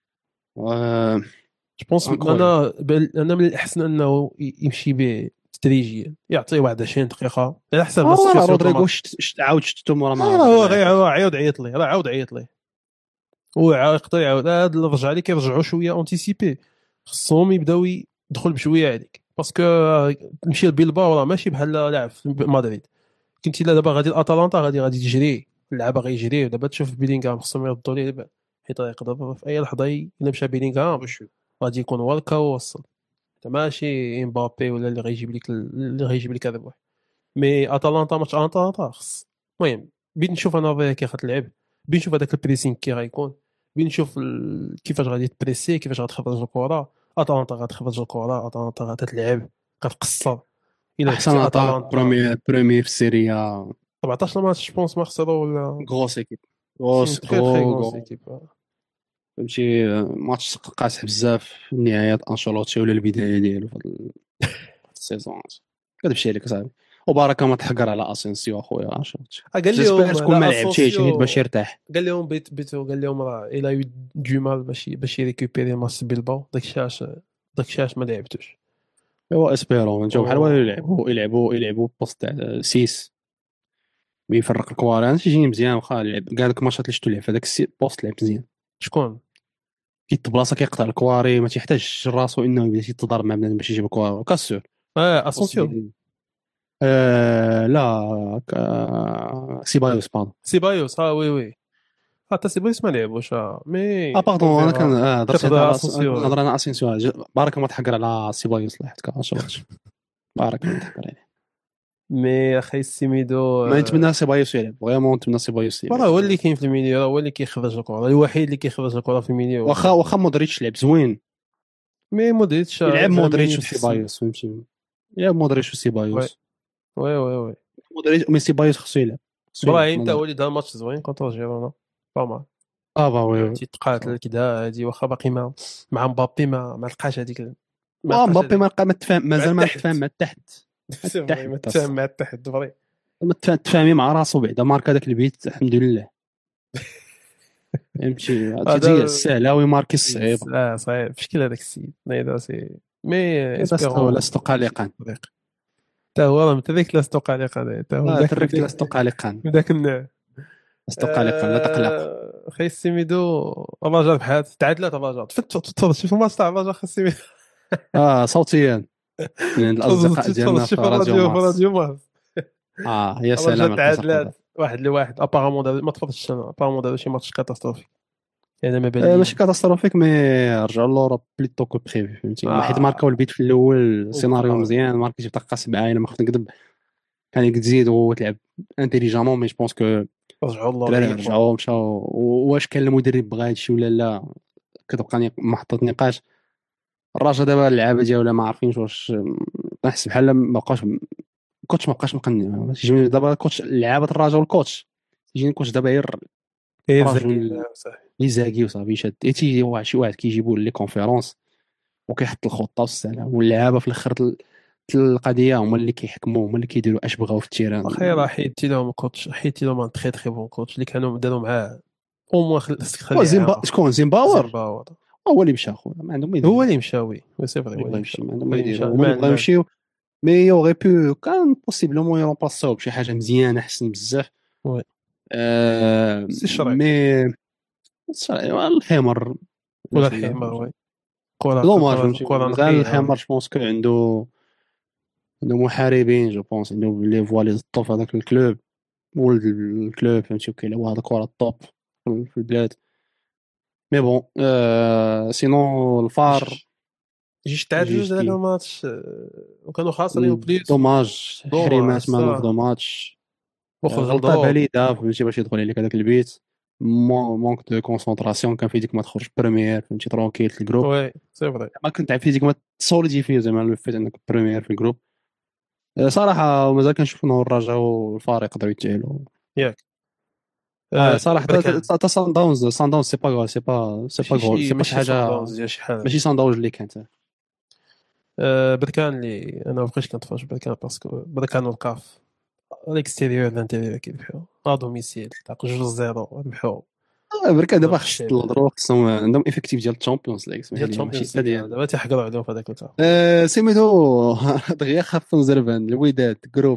جو بونس انكرويبل. انا بل... انا من الاحسن انه ي- يمشي به تدريجيا يعطيه واحد عشرين دقيقه على حسب لا اه راه السيتوياسيون تاع رودريغو الماتش شت- شت- عاود شتو مورا ما آه، هبط هو من غير العافاك. هو عاود عيط ليه راه عاود عيط ليه هو عا- يقدر يعاود هاد اللي رجع لي كيرجعوا شويه اونتيسيبي خصهم يبداو يدخل بشويه عليك باسكو تمشي لبيلباو راه ماشي بحال لاعب في مدريد كنتي لا دابا غادي الاتلانتا غادي غادي تجري اللعابه غيجريو دابا تشوف بيلينغهام خصهم يردوا ليه البال حيت يقدر في اي لحظه الا مشى بيلينغهام غادي يكون والكا ووصل ماشي امبابي ولا اللي غيجيب لك اللي غيجيب لك الربح مي اتلانتا ماتش اتلانتا خص المهم بين نشوف انا فيها كي غتلعب بين نشوف هذاك البريسينغ كي غيكون بين نشوف ال... كيفاش غادي تبريسي كيفاش غتخرج الكره اتلانتا غتخرج الكره اتلانتا غتلعب غتقصر الا احسن لعبتي اتاك اتلانتا بروميير بروميير في سيريا. سبعطاش ماتش جوبونس ما خسروا ولا غروس ايكيب. سي اون غروس تري تري غرو غون غرو ايكيب فهمتي. ماتش قاصح بزاف نهاية انشيلوتي ولا البدايه ديالو في هاد السيزون. كتمشي عليك صاحبي. وبارك ما تحقر على اسينسيو اخويا انشيلوتي. قال جيسبر لهم تكون ما لا لعبتيش غير باش اسونسيو يرتاح. قال لهم بيت بيتو قال لهم راه الى يو دو مال باش باش يريكوبيري ماتش بيلباو داكشي علاش داكشي علاش ما لعبتوش هو اسبيرون انتو بحال والو و... يلعبوا يلعبوا يلعبوا بوست تاع سيس بيفرق الكواري. انا تيجيني مزيان واخا لعب كاع داك الماتشات اللي شفتو لعب في هذاك البوست لعب مزيان. شكون كيت بلاصه كيقطع الكواري ما تيحتاجش راسو انه يبدا يتضارب مع بنادم باش يجيب الكواري كاسور. اه اسونسيو آه لا ك... سيبايوس بان. سيبايوس اه وي وي حتى سيبايوس ما لعبوش آه. مي اه باردون انا كان اونفيرا آه درت كتهضر على على اسونسيو نهضر انا اسينسيو. بارك الله تحقر على سيبايوس لاحظت كاشوت. بارك الله تحقر عليه. مي اخي سيميدو ما آه. نتمنى سيبايوس يلعب فريمون نتمنى سيبايوس راه هو اللي يلعب. كاين في المينيو راه هو اللي كيخرج الكره الوحيد اللي كيخرج الكره في المينيو واخا واخا مودريتش لعب زوين. مي مودريتش يلعب فيرمينيو مودريتش تحسن وسيبايوس فهمتي. يلعب مودريتش وي وسيبايوس. وي وي وي مودريتش مي سيبايوس خصو يلعب. خصو يلعب في ابراهيم تا نظري. هو اللي دار ماتش زوين كونتر جيرونا با مال اه با وي. تيتقاتل كدا هادي واخا باقي مع مع مبابي ما ما لقاش هذيك ما اه لقاش مبابي هذيك ما لقى ما تفاهم مع مازال ما التحت تفاهم مع التحت. سي فري ما التحت تفاهم مع التحت فري ما تفا- تفاهمي مع راسو بعدا ماركا داك البيت الحمد لله. فهمتي تيجي هذا السهله ويماركي الصعيبه. اه صحيح في شكل هذاك السيد هذا سي مي لست اسبيرون لست قلقا. حتى هو راه متذكر لست قلقا حتى هو لا ذاك ترك لست قلقا. ذاك النوع لست قلقا لا تقلق. خي سيميدو الرجاء بحال تعادلات الرجاء تفضل شوف الماتش تاع الرجاء خا سيميدو اه صوتيا من الاصدقاء ديالنا في شوف راديو الراديو في مارس. راديو مارس اه يا الرجاء سلام على القصه. تعادلات واحد لواحد ابارامون دار ما تفرجتش انا ابارامون داروا شي ماتش كاتاستروفي يعني ما بان آه لي ماشي كاتاستروفيك مي رجعوا لورا بليتو كو بريفي فهمتي. ما حيت اه ماركاو البيت في الاول سيناريو وبقى مزيان ماركي جبت دقه سبعه الا ما خفت نكذب. كان يقد تزيد وتلعب انتيليجامون مي جو بونس كو رجعوا الله الدراري ريقوا رجعوا مشاو. واش كان المدرب بغا هادشي ولا لا كتبقى نق- محطة نقاش. الراجل دابا اللعابه ديالو ما عارفينش واش نحس بحال ما بقاش الكوتش ما بقاش مقنع. تيجيني دابا الكوتش لعابه الراجل والكوتش تيجيني الكوتش دابا غير ايه راجل زكي صح اللي زاكي وصافي شاد تي واحد شي واحد كيجيبوا لي كونفيرونس وكيحط الخطه والسلام واللعابه في الاخر تل- القضيه هما اللي كيحكموا هما اللي كيديروا اش بغاو في التيران. اخي راه حيدتي لهم كوتش حيدتي لهم ان تري تري بون كوتش اللي كانوا داروا معاه او موان هو خليه زيمبا عام شكون زيمباور زيمباور هو اللي مشى خويا ما عندهم ما يديروا. هو اللي مشى وي سي فري هو يبغى اللي مشى يمشي ما عندهم هو ما اللي مشى يديروا هما اللي المان بغاو المان يمشيو. مي يوغي بو كان بوسيبلومون يرومبلاسيو بشي حاجه مزيانه احسن بزاف. وي آه سي الشرعي مي الحمر ولا الحمار وي كره دوماج كره فهمتي كره غير نقيه. الحمار جو بونس كو عنده عنده محاربين جو بونس عنده لي فوا لي طوف هذاك الكلوب ولد الكلوب فهمتي وكيلعبوا هذا الكره الطوب في في البلاد مي بون آه سينون الفار جيش تعادلوا جوج هذاك كي الماتش آه، وكانوا خاسرين بليس. دوماج دوماج حريمات مان اوف ذا الصراحه. ماتش واخا غلطه غلطوا. باليده فهمتي باش يدخل عليك هذاك البيت مونك دو كونسونطراسيون كان في ديك ما تخرج بريمير فهمتي ترونكيل في الجروب وي سي فري. ما كنت عارف في ديك ما تسوليدي فيه زعما لو فيت انك بريمير في الجروب آه، صراحه مازال كنشوف انه الرجاء والفار يقدروا يتعلوا ياك اه آه، صراحه بركان. تا سان داونز سان داونز سي با غو سي با سي با ماشي غو شي سي با شي ماشي صن حاجه داونز ديال شي حاجه. ماشي سان داونز اللي كانت آه، بركان اللي انا مابقيتش كنتفرج بركان باسكو بركان والكاف الاكستيريور لانتيريور كيربحوا ا دوميسيل تاع جوج صفر ربحوا آه، بركا دابا خص الشيب الهضروا خصهم عندهم افكتيف ديال الشامبيونز ليغ اسمح ديال لي ماشي الشامبيونز حتى ليغ ديال دابا تيحقروا عليهم في هذاك الكاف. آه، سميتو دغيا خاف نزربان الوداد جروب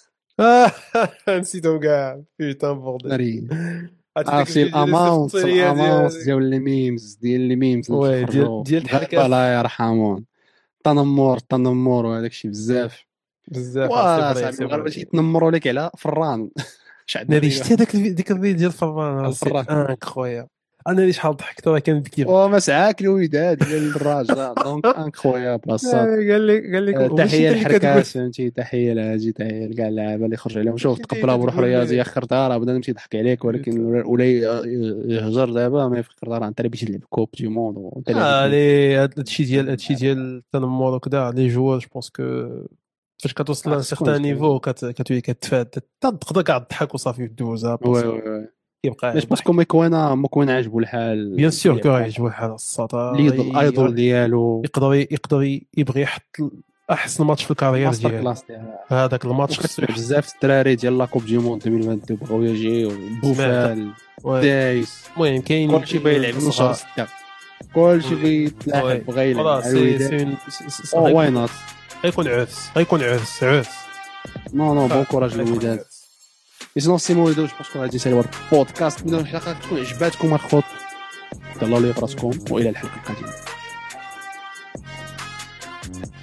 نسيتهم كاع بيتان بورديل. ناري عرفتي داك عرفتي الفيديو ديال الاماونت السقطيه الاماونت ديال ديال لي ميمز ديال لي ميمز اللي وي ديال كيخرجوا ديال مغاربه الحركات الله يرحمهم تنمر تنمر وهذاك الشيء بزاف بزاف. سي واه فري صاحبي سي المغاربه فري. تيتنمروا لك على فران شحال ناري دري شتي هذاك الفي- ديك الفيديو ديال فران على سي الفران انكرويا. انا اللي شحال ضحكت راه كنبكي. وما سعاك الوداد قال الرجاء دونك انكرويابل الصاد قال لك قال لك آه، ماشي تحيه انت اللي كتقول. الحركات فهمتي تحيه لهاجي تحيه لكاع اللعابه اللي خرج عليهم شوف ماشي انت تقبلها اللي بروح كتقول رياضي لي. اخرتها راه بدا نمشي يضحك عليك ولكن ولا ي- يهجر دابا ما يفكر راه انت اللي بغيتي تلعب كوب دي موند وانت اللي اه غادي لي هادشي ديال هادشي ديال التنمر وكذا لي جوار جو بونس كو فاش كتوصل لان خص تكون سيغتان نيفو كتولي كتفاد تقدر كاع تضحك وصافي دوزها وي باسكو وي وي كيبقى باش باسكو ما كوينا ما كوينا عاجبو الحال بيان سور يلعب كو معاه. يعجبو الحال الساطا ليدل الايدول ديالو يقدر يقدر يبغي يحط احسن ماتش في الكارير ماستر ديالو كلاس ديالها هذاك الماتش خصو وكتبع بزاف الدراري ديال لا كوب دي موند ألفين واثنين وعشرين بغاو يجيو بوفال يحط. دايس المهم كاين كلشي بغا يلعب من شهر ستة كلشي بغا يتلاحق بغا يلعب مع خلاص سي الوداد سي او واي نوت غيكون عرس غيكون عرس عرس نو نو بون كوراج للوداد سينو سيمو وليدو جو باسكو غادي نسالي ورا البودكاست من الحلقه تكون عجباتكم الخوت تهلاو لي براسكم والى الحلقه القادمه